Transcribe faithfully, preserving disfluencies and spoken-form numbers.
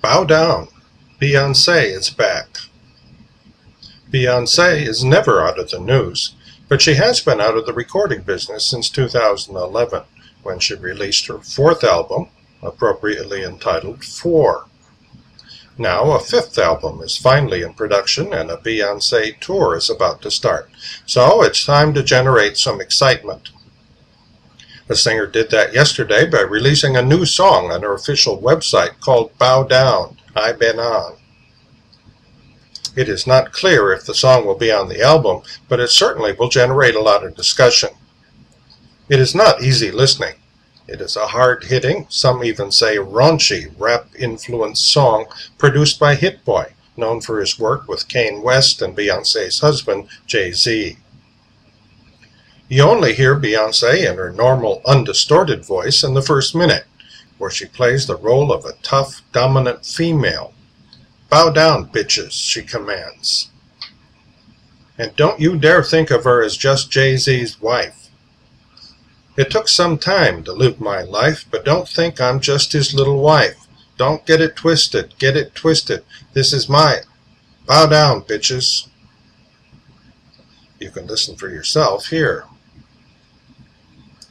Bow down. Beyoncé is back. Beyoncé is never out of the news, but she has been out of the recording business since two thousand eleven, when she released her fourth album, appropriately entitled Four. Now a fifth album is finally in production and a Beyoncé tour is about to start, so it's time to generate some excitement. The singer did that yesterday by releasing a new song on her official website called Bow Down, I Been On. It is not clear if the song will be on the album, but it certainly will generate a lot of discussion. It is not easy listening. It is a hard-hitting, some even say raunchy, rap-influenced song produced by Hit Boy, known for his work with Kanye West and Beyoncé's husband, Jay-Z. You only hear Beyoncé in her normal, undistorted voice in the first minute, where she plays the role of a tough, dominant female. Bow down, bitches, she commands. And don't you dare think of her as just Jay-Z's wife. It took some time to live my life, but don't think I'm just his little wife. Don't get it twisted, get it twisted. This is my... Bow down, bitches. You can listen for yourself here.